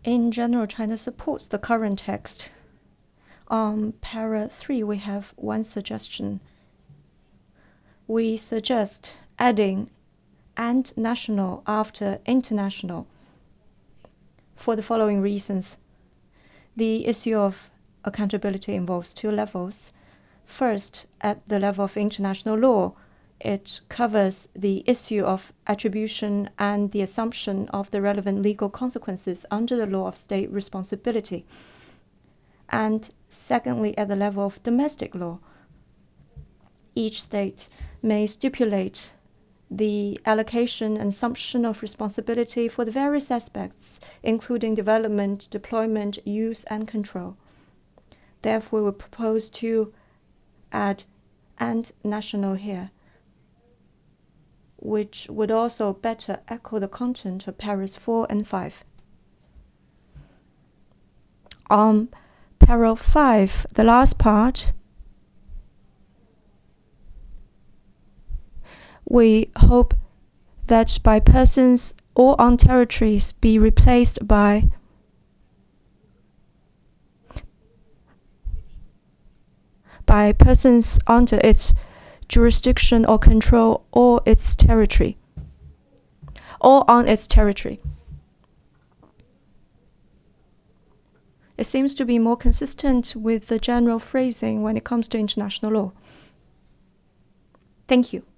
In general, China supports the current text. On para 3, we have one suggestion. We suggest adding "and national" after "international" for the following reasons. The issue of accountability involves two levels. First, at the level of international law, it covers the issue of attribution and the assumption of the relevant legal consequences under the law of state responsibility. And secondly, at the level of domestic law, each state may stipulate the allocation and assumption of responsibility for the various aspects, including development, deployment, use, and control. Therefore, we propose to add "and national" here, which would also better echo the content of paras 4 and 5. On para 5, the last part, we hope that by persons or on territories be replaced by persons under its jurisdiction or control or its territory, or on its territory. It seems to be more consistent with the general phrasing when it comes to international law. Thank you.